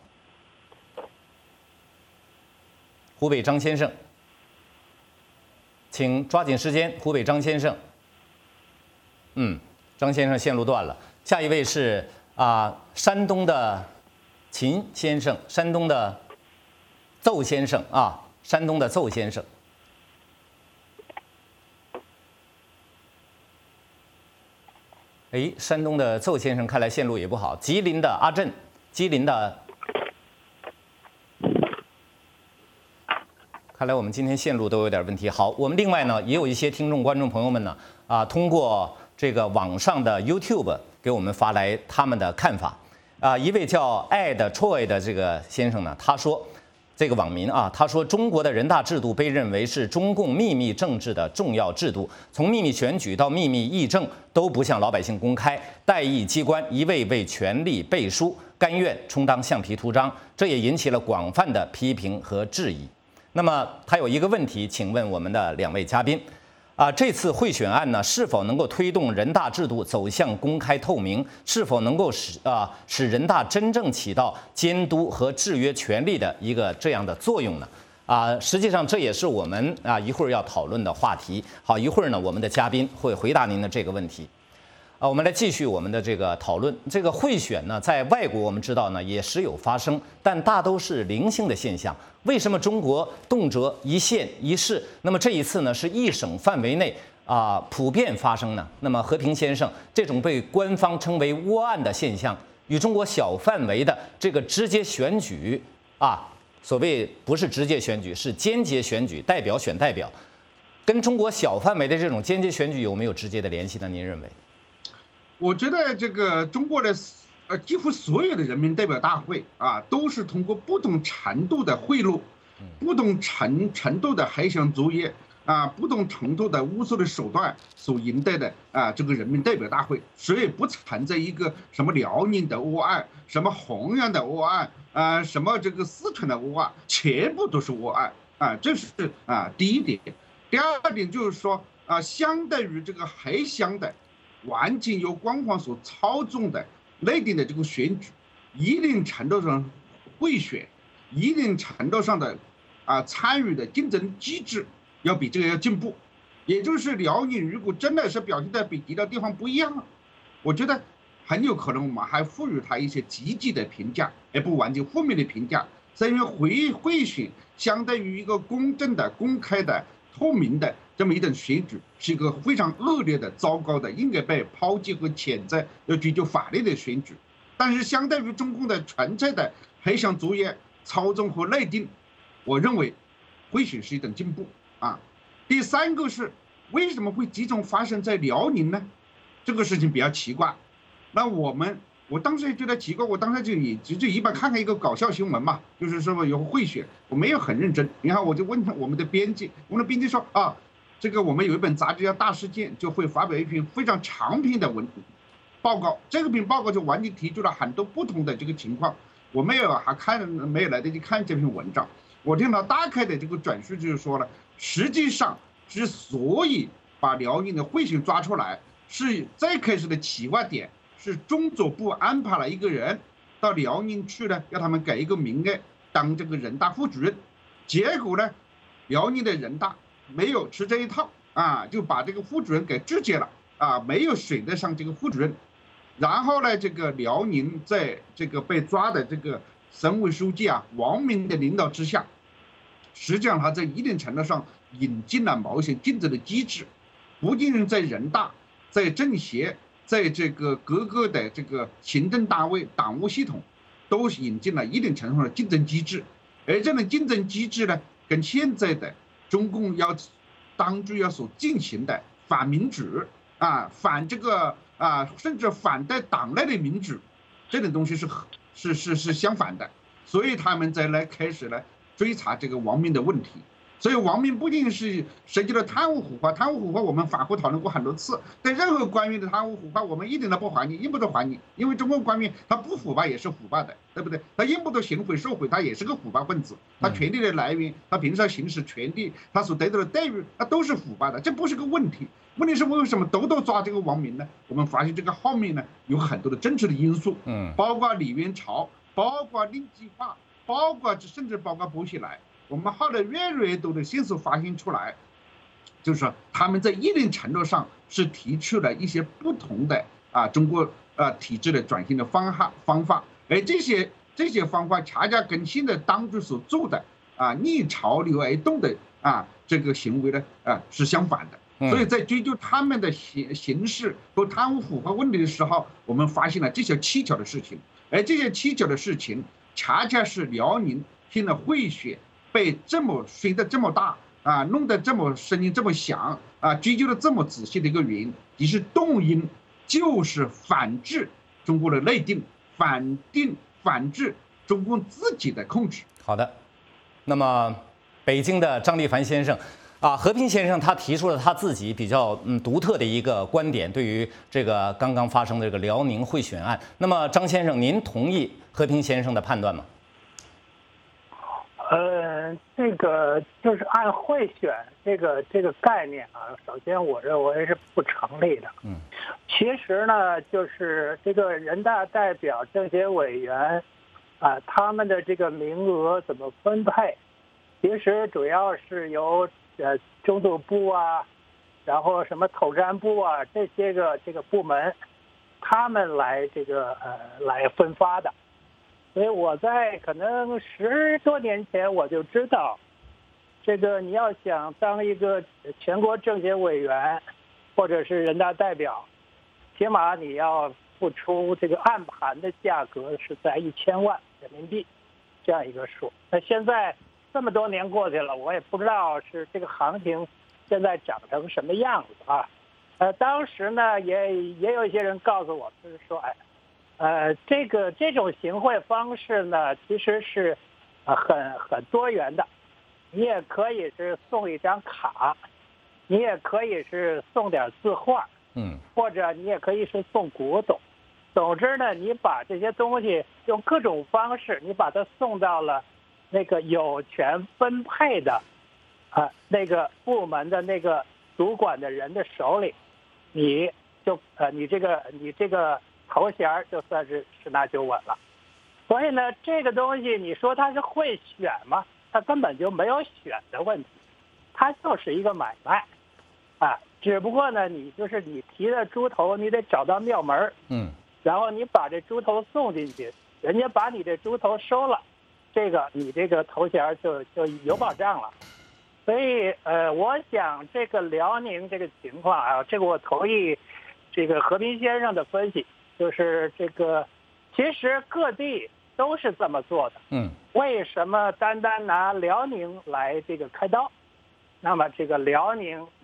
湖北张先生。请抓紧时间，湖北张先生。嗯，张先生线路断了。下一位是啊、呃，山东的秦先生，山东的邹先生啊，山东的邹先生。哎，山东的邹先生看来线路也不好。吉林的阿震，吉林的。看来我们今天线路都有点问题。好，我们另外呢也有一些听众、观众朋友们呢啊，通过这个网上的 YouTube 给我们发来他们的看法啊。一位叫爱的 Troy 的这个先生呢，他说，这个网民啊，他说中国的人大制度被认为是中共秘密政治的重要制度，从秘密选举到秘密议政都不向老百姓公开，代议机关一味为权力背书，甘愿充当橡皮图章，这也引起了广泛的批评和质疑。那么他有一个问题，请问我们的两位嘉宾，啊，这次贿选案呢，是否能够推动人大制度走向公开透明？是否能够使啊使人大真正起到监督和制约权力的一个这样的作用呢？啊，实际上这也是我们啊一会儿要讨论的话题。好，一会儿呢，我们的嘉宾会回答您的这个问题。啊，我们来继续我们的这个讨论。这个贿选呢，在外国我们知道呢也时有发生，但大都是零星的现象。为什么中国动辄一县一市？那么这一次呢，是一省范围内啊、呃、普遍发生呢？那么和平先生，这种被官方称为窝案的现象，与中国小范围的这个直接选举啊，所谓不是直接选举，是间接选举，代表选代表，跟中国小范围的这种间接选举有没有直接的联系呢？您认为？ 我觉得这个中国的呃几乎所有的人民代表大会啊，都是通过不同程度的贿赂、不同程程度的黑箱作业啊、不同程度的巫术的手段所赢得的啊这个人民代表大会，所以不存在一个什么辽宁的窝案、什么衡阳的窝案啊、什么这个四川的窝案，全部都是窝案啊，这是啊第一点。第二点就是说啊，相对于这个黑箱的。完全由官方所操纵的内定的这个选举，一定程度上贿选，一定程度上的啊参与的竞争机制要比这个要进步。也就是辽宁如果真的是表现的比其他地方不一样，我觉得很有可能我们还赋予他一些积极的评价，而不完全负面的评价。是因为贿贿选相对于一个公正的、公开的、透明的。这么一种选举是一个非常恶劣的、糟糕的，应该被抛弃和谴责、要追究法律的选举。但是，相对于中共的纯粹的黑箱作业、操纵和内定，我认为贿选是一种进步啊。第三个是为什么会集中发生在辽宁呢？这个事情比较奇怪。那我们我当时也觉得奇怪，我当时就也就就一般看看一个搞笑新闻嘛，就是说有贿选，我没有很认真。然后我就问他我们的编辑，我们的编辑说啊，这个我们有一本杂志叫《大事件》，就会发表一篇非常长篇的文报告，这个篇报告就完全提出了很多不同的这个情况。我没有还看没有来得及看这篇文章，我听到大概的这个转述就是说了，实际上之所以把辽宁的贿选抓出来，是最开始的起发点是中组部安排了一个人到辽宁去呢，要他们给一个名额当这个人大副主任，结果呢，辽宁的人大没有吃这一套啊，就把这个副主任给拒绝了啊，没有选得上这个副主任。然后呢，这个辽宁在这个被抓的这个省委书记啊王明的领导之下，实际上他在一定程度上引进了某些竞争的机制，不仅是在人大、在政协、在这个各个的这个行政单位、党务系统，都引进了一定程度上的竞争机制。而这种竞争机制呢，跟现在的中共要当局要所进行的反民主啊、反这个啊，甚至反对党内的民主，这种东西是是是是相反的。所以他们再来开始来追查这个王明的问题。所以王明不仅是涉及到贪污腐化，贪污腐化我们反复讨论过很多次，对任何官员的贪污腐化，我们一点都不怀疑，一不都怀疑，因为中国官员他不腐败也是腐败的，对不对？他一不都行贿受贿，他也是个腐败分子，他权力的来源，他平时行使权力，他所得到的待遇，那都是腐败的，这不是个问题。问题是为什么都都抓这个王明呢？我们发现这个后面呢有很多的政治的因素，嗯，包括李元朝，包括令计划，包括甚至包括薄熙来。我们后来越来越多的线索发现出来，就是说他们在一定程度上是提出了一些不同的啊中国呃体制的转型的方法方法，而这些这些方法恰恰跟现在当局所做的啊逆潮流而动的啊这个行为呢啊是相反的。所以在追究他们的形形式和贪污腐败问题的时候，我们发现了这些蹊跷的事情，而这些蹊跷的事情恰恰是辽宁现在贿选被这么宣得这么大啊，弄得这么声音这么响啊，追究的这么仔细的一个原因，其实动因就是反制中国的内定，反定反制中共自己的控制。 好的，那么北京的张立凡先生啊，和平先生他提出了他自己比较嗯独特的一个观点，对于这个刚刚发生的这个辽宁贿选案，那么张先生，您同意和平先生的判断吗？ 呃，这个就是按贿选这个这个概念啊，首先我认为是不成立的。嗯，其实呢，就是这个人大代表、政协委员啊，他们的这个名额怎么分配，其实主要是由呃中组部啊，然后什么统战部啊这些个这个部门，他们来这个呃来分发的。所以我在可能十多年前我就知道，这个你要想当一个全国政协委员，或者是人大代表，起码你要付出这个暗盘的价格是在一千万人民币这样一个数。那现在这么多年过去了，我也不知道是这个行情现在涨成什么样子啊。呃，当时呢也也有一些人告诉我，就是说，哎。呃，这个这种行贿方式呢，其实是，呃，很很多元的。你也可以是送一张卡，你也可以是送点字画，嗯，或者你也可以是送古董。总之呢，你把这些东西用各种方式，你把它送到了那个有权分配的，啊、呃，那个部门的那个主管的人的手里，你就呃，你这个你这个。头衔就算是十拿九稳了。所以呢，这个东西你说它是贿选吗？它根本就没有选的问题，它就是一个买卖啊。只不过呢，你就是你提的猪头，你得找到庙门，嗯，然后你把这猪头送进去，人家把你这猪头收了，这个你这个头衔就就有保障了。所以呃，我想这个辽宁这个情况啊，这个我同意这个和平先生的分析。就是这个，其实各地都是这么做的。嗯，为什么单单拿辽宁来这个开刀？那么这个辽宁有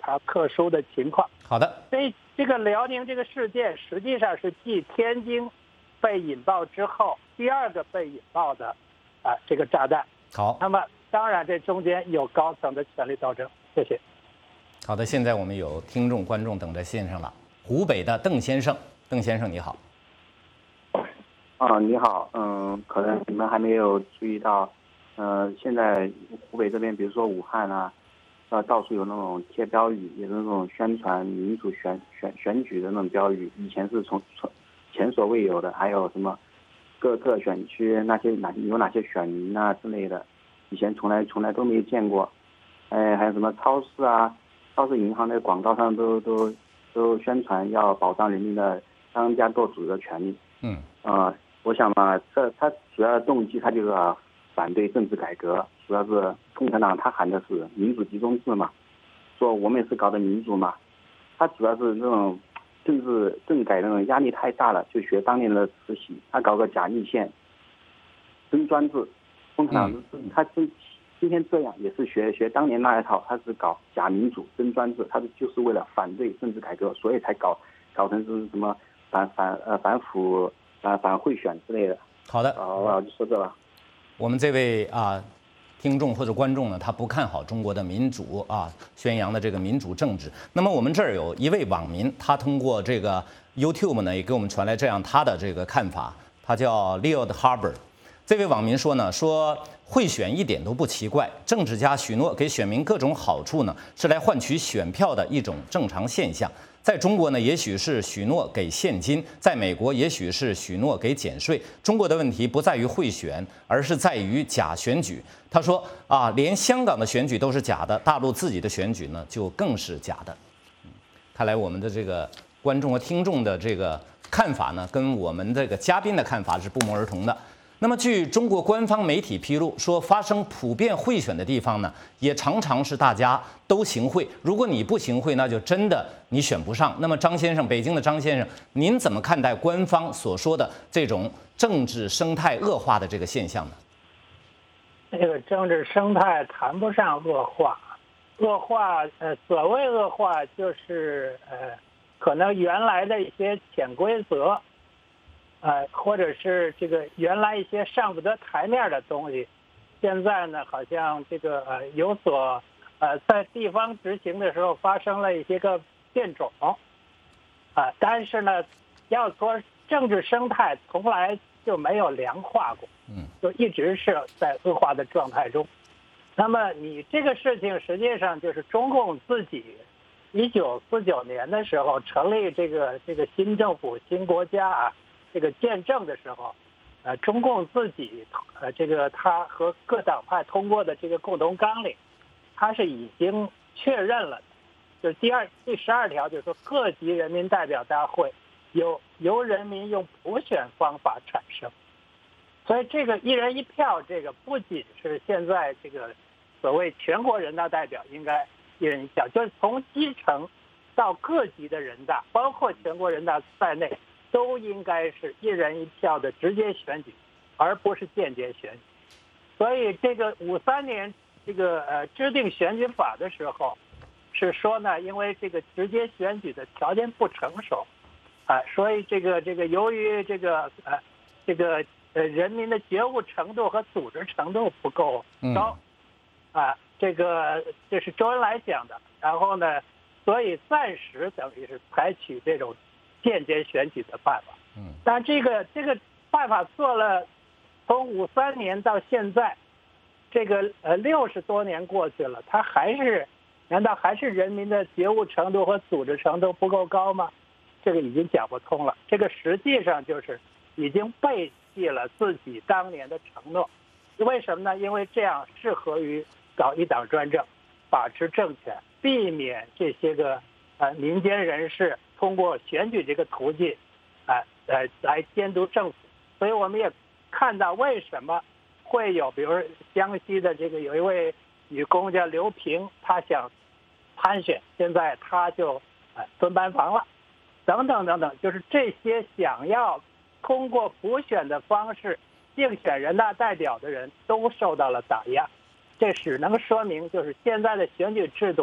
它特殊的情况。 好的， 所以这个辽宁这个事件实际上是继天津被引爆之后第二个被引爆的啊这个炸弹。 好， 那么当然这中间有高层的权力斗争。谢谢。 好的，现在我们有听众观众等着线上了，湖北的邓先生，邓先生你好。 啊，你好，嗯，可能你们还没有注意到，呃，现在湖北这边，比如说武汉啊，呃，到处有那种贴标语，也是那种宣传民主选选选举的那种标语，以前是从从前所未有的，还有什么各个选区那些哪有哪些选民啊之类的，以前从来从来都没有见过，哎，还有什么超市啊、超市、银行的广告上都都都宣传要保障人民的当家作主的权利， 嗯， 啊、呃。我想嘛，这他主要的动机，他就是反对政治改革，主要是共产党他喊的是民主集中制嘛，说我们是搞的民主嘛，他主要是那种政治政改那种压力太大了，就学当年的慈禧，他搞个假立宪，真专制，共产党他今今天这样也是学学当年那一套，他是搞假民主真专制，他是就是为了反对政治改革，所以才搞搞成是什么反反呃反腐。啊，反贿选之类的。 好的， 好，我就说这了。 我们这位啊听众或者观众呢，他不看好中国的民主啊，宣扬的这个民主政治。那么我们这儿有一位网民，他通过这个 YouTube 呢，也给我们传来这样他的这个看法。他叫 Leo Harbour。这位网民说呢，说贿选一点都不奇怪，政治家许诺给选民各种好处呢，是来换取选票的一种正常现象。在中国呢，也许是许诺给现金；在美国，也许是许诺给减税。中国的问题不在于贿选，而是在于假选举。他说啊，连香港的选举都是假的，大陆自己的选举呢就更是假的。看来我们的这个观众和听众的这个看法呢，跟我们这个嘉宾的看法是不谋而同的。那么，据中国官方媒体披露说，发生普遍贿选的地方呢，也常常是大家都行贿。如果你不行贿，那就真的你选不上。那么，张先生，北京的张先生，您怎么看待官方所说的这种政治生态恶化的这个现象呢？ 这个政治生态谈不上恶化，恶化呃，所谓恶化就是呃，可能原来的一些潜规则。呃，或者是这个原来一些上不得台面的东西，现在呢，好像这个呃有所呃在地方执行的时候发生了一些个变种，啊、呃，但是呢，要说政治生态从来就没有良化过，嗯，就一直是在恶化的状态中。那么你这个事情实际上就是中共自己一九四九年的时候成立这个这个新政府新国家啊。这个建政的时候，呃，中共自己呃，这个他和各党派通过的这个共同纲领，他是已经确认了的，就是第二第十二条，就是说各级人民代表大会由由人民用普选方法产生，所以这个一人一票，这个不仅是现在这个所谓全国人大代表应该一人一票，就是从基层到各级的人大，包括全国人大在内。都应该是一人一票的直接选举，而不是间接选举。所以这个五三年这个呃制定选举法的时候，是说呢，因为这个直接选举的条件不成熟，啊、呃，所以这个这个由于这个呃这个呃人民的觉悟程度和组织程度不够高，啊、呃，这个这是周恩来讲的。然后呢，所以暂时等于是采取这种。间接选举的办法，嗯，但这个这个办法做了，从五三年到现在，这个呃六十多年过去了，他还是，难道还是人民的觉悟程度和组织程度不够高吗？这个已经讲不通了。这个实际上就是已经背弃了自己当年的承诺。为什么呢？因为这样适合于搞一党专政，把持政权，避免这些个呃民间人士。通过选举这个途径，啊呃来监督政府，所以我们也看到为什么会有，比如江西的这个有一位女工叫刘平，她想参选，现在她就呃蹲班房了，等等等等，就是这些想要通过普选的方式竞选人大代表的人都受到了打压，这只能说明就是现在的选举制度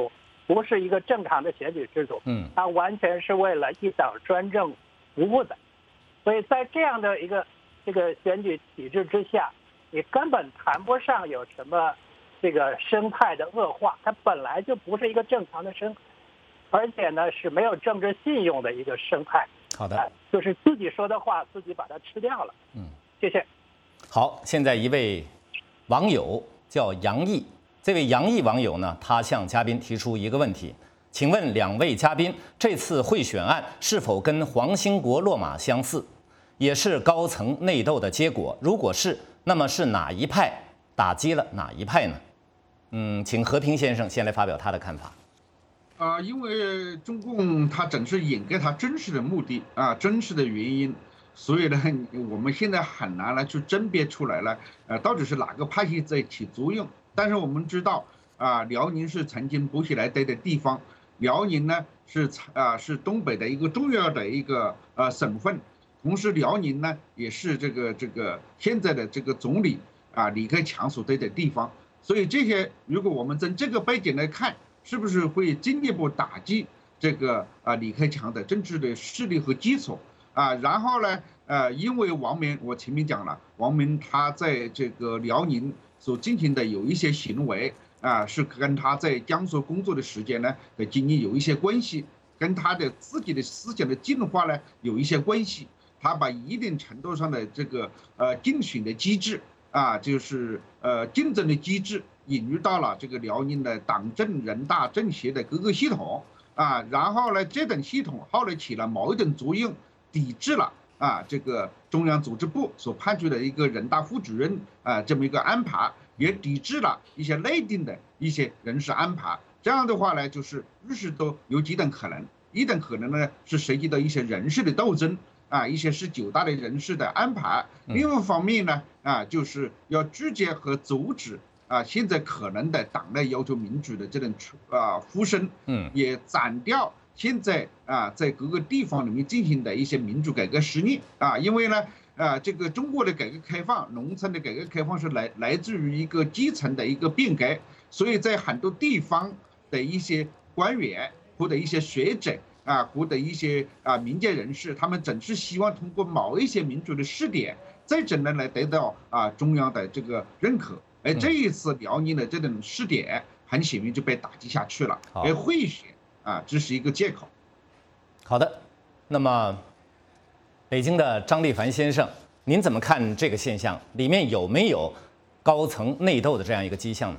不是一个正常的选举制度， 嗯， 它完全是为了一党专政服务的。所以在这样的一个这个选举体制之下，你根本谈不上有什么这个生态的恶化，它本来就不是一个正常的生态，而且呢是没有政治信用的一个生态。 好的， 呃、就是自己说的话自己把它吃掉了。 嗯， 谢谢。 好，现在一位网友叫杨毅，这位杨毅网友呢，他向嘉宾提出一个问题，请问两位嘉宾，这次贿选案是否跟黄兴国落马相似，也是高层内斗的结果？如果是，那么是哪一派打击了哪一派呢？嗯，请和平先生先来发表他的看法。 啊、呃，因为中共他总是掩盖他真实的目的啊，真实的原因，所以呢，我们现在很难来去甄别出来了，呃，到底是哪个派系在起作用？但是我们知道啊，辽宁是曾经薄熙来待的地方，辽宁呢是啊是东北的一个重要的一个呃省份，同时辽宁呢也是这个这个现在的这个总理啊李克强所在的地方，所以这些如果我们从这个背景来看，是不是会进一步打击这个啊李克强的政治的势力和基础啊？然后呢，呃，因为王明，我前面讲了，王明他在这个辽宁所进行的有一些行为啊，是跟他在江苏工作的时间呢的经历有一些关系，跟他的自己的思想的进化呢有一些关系。他把一定程度上的这个呃竞选的机制啊，就是呃竞争的机制引入到了这个辽宁的党政人大政协的各个系统啊，然后呢，这等系统后来起了某一种作用，抵制了啊这个中央组织部所派出的一个人大副主任啊这么一个安排，也抵制了一些内定的一些人事安排。这样的话呢，就是日式都有几种可能，一种可能呢是涉及到一些人事的斗争。啊，一些是九大的人事的安排，另外一方面呢，啊，就是要拒绝和阻止啊，现在可能的党内要求民主的这种啊呼声，嗯，也斩掉现在啊在各个地方里面进行的一些民主改革实力啊，因为呢，啊，这个中国的改革开放，农村的改革开放是来来自于一个基层的一个变革，所以在很多地方的一些官员或者一些学者。啊，或者一些啊民间人士，他们总是希望通过某一些民主的试点，再真的来得到啊中央的这个认可。而这一次辽宁的这种试点，很显然就被打击下去了。而贿选啊，这是一个借口。 好的，那么北京的张立凡先生，您怎么看这个现象？里面有没有高层内斗的这样一个迹象呢？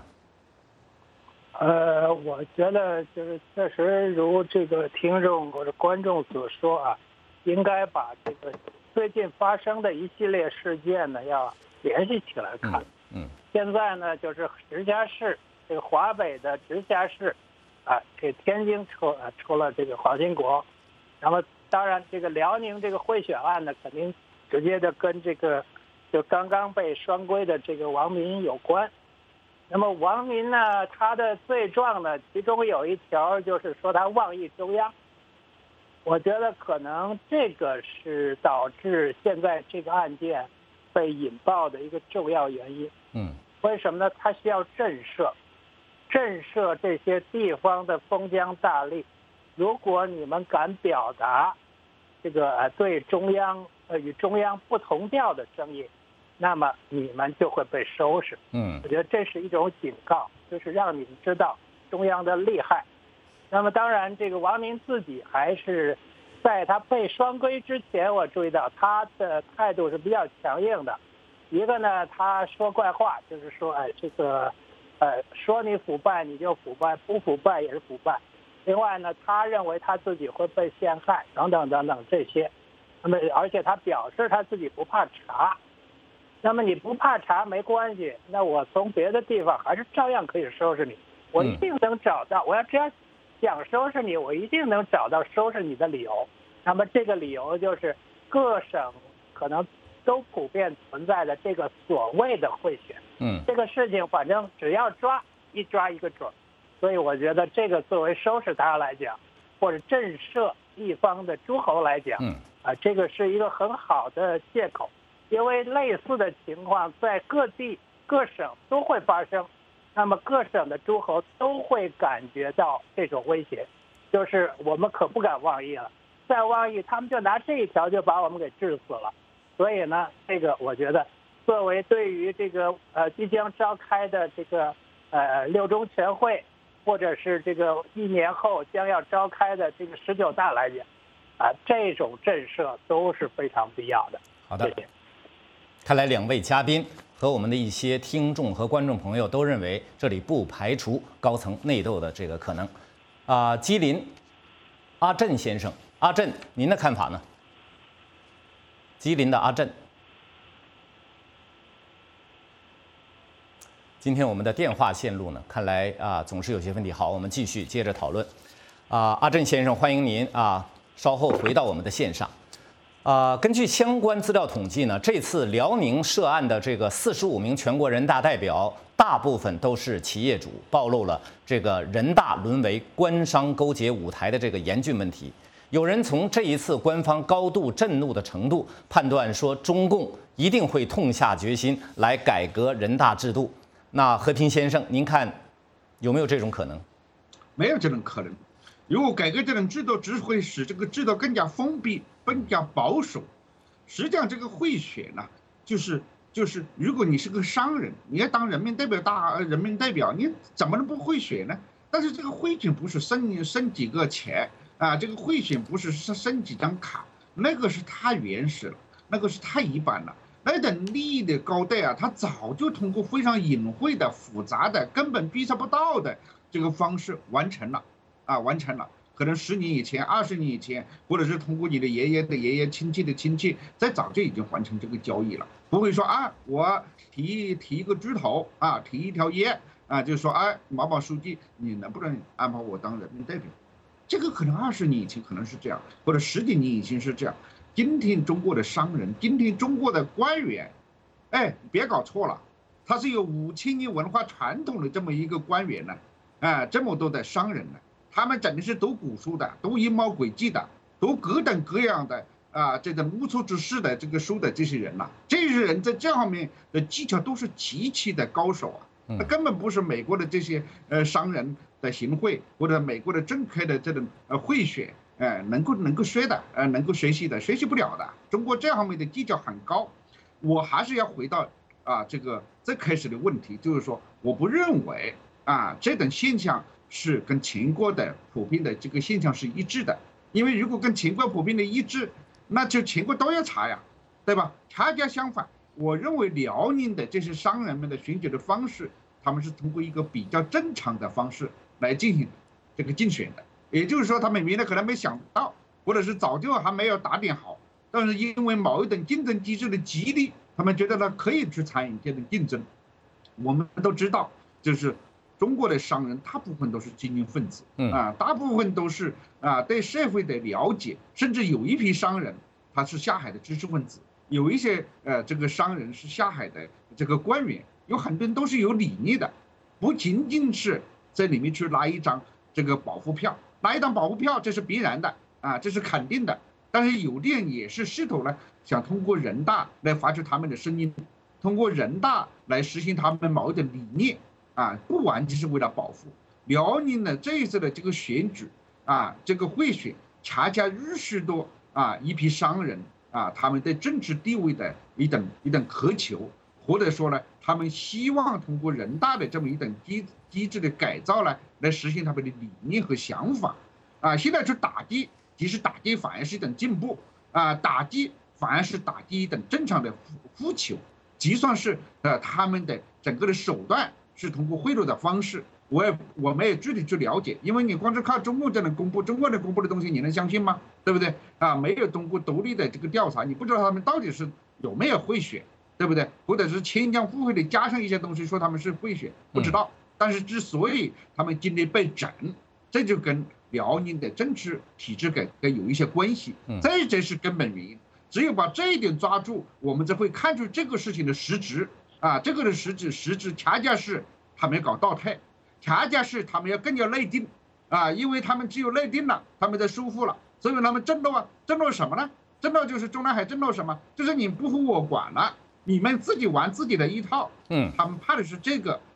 呃，我觉得就是确实如这个听众或者观众所说啊，应该把这个最近发生的一系列事件呢要联系起来看。 嗯，嗯现在呢就是直辖市这个华北的直辖市啊，给天津出呃出了这个黄兴国，然后当然这个辽宁这个贿选案呢，肯定直接的跟这个就刚刚被双规的这个王明有关。那么王明呢，他的罪状呢，其中有一条就是说他妄议中央。我觉得可能这个是导致现在这个案件被引爆的一个重要原因。 嗯， 为什么呢？他需要震慑，震慑这些地方的封疆大吏。如果你们敢表达这个对中央呃与中央不同调的声音，那么你们就会被收拾。 嗯， 我觉得这是一种警告，就是让你们知道中央的厉害。那么当然，这个王明自己还是在他被双规之前，我注意到他的态度是比较强硬的。一个呢，他说怪话，就是说，哎，这个，呃，说你腐败你就腐败，不腐败也是腐败。另外呢，他认为他自己会被陷害，等等等等这些。那么，而且他表示他自己不怕查。那么你不怕查没关系，那我从别的地方还是照样可以收拾你，我一定能找到。我要只要想收拾你，我一定能找到收拾你的理由。那么这个理由就是各省可能都普遍存在的这个所谓的贿选。 嗯， 这个事情反正只要抓，一抓一个准。所以我觉得这个作为收拾他来讲，或者震慑一方的诸侯来讲， 嗯， 啊，这个是一个很好的借口。因为类似的情况在各地各省都会发生， 那么各省的诸侯都会感觉到这种威胁，就是我们可不敢妄议了，再妄议他们就拿这一条就把我们给治死了。所以呢，这个我觉得作为对于这个呃即将召开的这个呃六中全会，或者是这个一年后将要召开的这个十九大来讲，啊，这种震慑都是非常必要的。 好的， 谢谢。 看来两位嘉宾和我们的一些听众和观众朋友都认为这里不排除高层内斗的这个可能。啊、呃，吉林阿震先生，阿震，您的看法呢？吉林的阿震。今天我们的电话线路呢，看来啊总是有些问题。好，我们继续接着讨论。啊，阿震先生，欢迎您啊，稍后回到我们的线上。啊，根据相关资料统计呢，这次辽宁涉案的这个四十五名全国人大代表，大部分都是企业主，暴露了这个人大沦为官商勾结舞台的这个严峻问题。有人从这一次官方高度震怒的程度判断说，中共一定会痛下决心来改革人大制度。那和平先生，您看有没有这种可能？ 没有这种可能。如果改革这种制度，只会使这个制度更加封闭、更加保守。实际上，这个贿选呢，就是就是，如果你是个商人，你要当人民代表大人民代表，你怎么能不贿选呢？但是这个贿选不是生生几个钱啊，这个贿选不是生几张卡，那个是太原始了，那个是太一般了。那等利益的高带啊，他早就通过非常隐晦的、复杂的、根本逼测不到的这个方式完成了。啊，完成了，可能十年以前、二十年以前，或者是通过你的爷爷的爷爷、亲戚的亲戚，在早就已经完成这个交易了。不会说啊，我提提一个猪头啊，提一条烟啊，就说哎，毛毛书记，你能不能安排我当人民代表？这个可能二十年以前可能是这样，或者十几年以前是这样。今天中国的商人，今天中国的官员，哎，别搞错了，他是有五千年文化传统的这么一个官员呢，啊，这么多的商人呢。他们整的是读古书的，读阴谋诡计的，读各等各样的啊，这种无处之事的这个书的这些人呐、啊，这些人在这方面的技巧都是极其的高手啊，他根本不是美国的这些呃商人的行贿或者美国的政客的这种呃贿选，呃能够能够学的，呃能够学习的，学习不了的。中国这方面的技巧很高，我还是要回到啊这个最开始的问题，就是说我不认为啊这种现象。是跟秦国的普遍的这个现象是一致的，因为如果跟秦国普遍的一致，那就秦国都要查呀，对吧？恰恰相反，我认为辽宁的这些商人们的选举的方式，他们是通过一个比较正常的方式来进行这个竞选的，也就是说，他们原来可能没想到，或者是早就还没有打点好，但是因为某一种竞争机制的激励，他们觉得呢可以去参与这种竞争。我们都知道，就是。中国的商人大部分都是精英分子，啊，大部分都是啊对社会的了解，甚至有一批商人他是下海的知识分子，有一些呃这个商人是下海的这个官员，有很多人都是有理念的，不仅仅是在里面去拿一张这个保护票，拿一张保护票这是必然的啊，这是肯定的，但是有的人也是试图呢想通过人大来发出他们的声音，通过人大来实行他们某一种理念。啊，不完全是为了保护辽宁的这一次的这个选举啊，这个贿选恰恰预示到啊一批商人啊他们对政治地位的一种一种渴求，或者说呢，他们希望通过人大的这么一种机机制的改造呢，来实现他们的理念和想法啊。现在去打击，其实打击反而是一种进步啊，打击反而是打击一种正常的诉求，就算是呃他们的整个的手段。是通过贿赂的方式，我也我们也具体去了解，因为你光是靠中共这能公布，中国人公布的东西，你能相信吗？对不对？啊，没有通过独立的这个调查，你不知道他们到底是有没有贿选，对不对？或者是牵强附会的加上一些东西，说他们是贿选，不知道。但是之所以他们今天被整，这就跟辽宁的政治体制改革有一些关系，这这是根本原因。只有把这一点抓住，我们才会看出这个事情的实质。啊，这个的实质实质恰恰是他们要搞倒退，恰恰是他们要更加内定啊，因为他们只有内定了，他们才舒服了，所以他们震怒啊，震怒什么呢？震怒就是中南海震怒什么？就是你不服我管了，你们自己玩自己的一套。嗯，他们怕的是这个，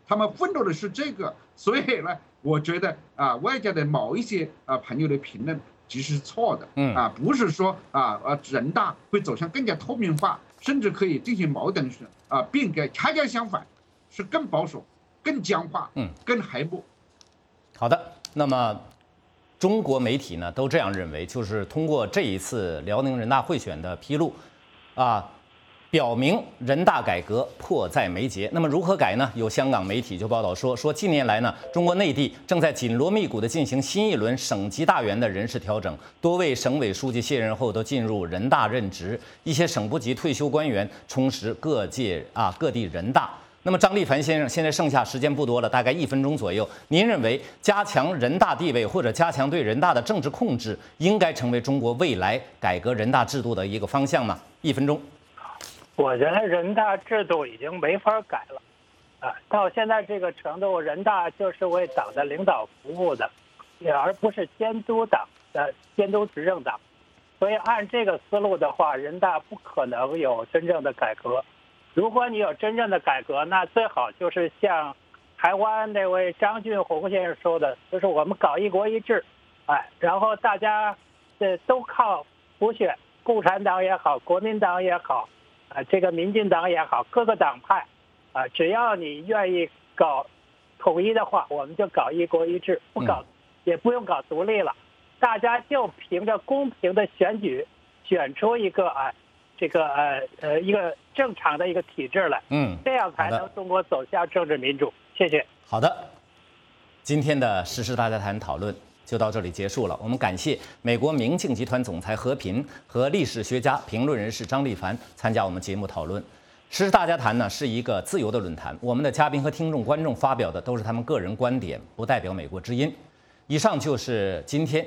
他们愤怒的是这个。所以呢，我觉得啊，外界的某一些啊朋友的评论其实是错的。嗯啊，不是说啊呃人大会走向更加透明化，甚至可以进行某种啊变革，恰恰相反，是更保守、更僵化、嗯更黑幕。 好的，那么中国媒体呢都这样认为，就是通过这一次辽宁人大会选的披露，啊，表明人大改革迫在眉睫。那么如何改呢？有香港媒体就报道说，说近年来呢，中国内地正在紧锣密鼓地进行新一轮省级大员的人事调整，多位省委书记卸任后都进入人大任职，一些省部级退休官员充实各界啊各地人大。那么张立凡先生，现在剩下时间不多了，大概一分钟左右。您认为加强人大地位或者加强对人大的政治控制，应该成为中国未来改革人大制度的一个方向吗？一分钟。 我觉得人大制度已经没法改了，啊，到现在这个程度，人大就是为党的领导服务的，也而不是监督党的监督执政党。所以按这个思路的话，人大不可能有真正的改革。如果你有真正的改革，那最好就是像台湾那位张俊宏先生说的，就是我们搞一国一制，哎，然后大家这都靠普选，共产党也好，国民党也好，啊，这个民进党也好，各个党派，啊，只要你愿意搞统一的话，我们就搞一国一制，不搞也不用搞独立了，大家就凭着公平的选举选出一个啊。这个呃呃一个正常的一个体制来，嗯，这样才能中国走向政治民主。谢谢。 好的，今天的时事大家谈讨论就到这里结束了。我们感谢美国明镜集团总裁何平和历史学家、评论人士张立凡参加我们节目讨论。时事大家谈呢是一个自由的论坛，我们的嘉宾和听众、观众发表的都是他们个人观点，不代表美国之音。以上就是今天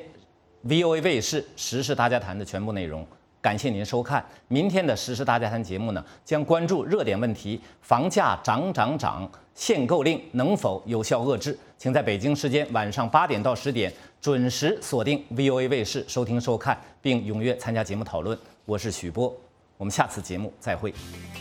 V O A 卫视时事大家谈的全部内容。感谢您收看。明天的时事大家谈节目呢，将关注热点问题：房价涨涨涨，限购令能否有效遏制？请在北京时间晚上八点到十点准时锁定 V O A 卫视收听收看，并踊跃参加节目讨论。我是许波，我们下次节目再会。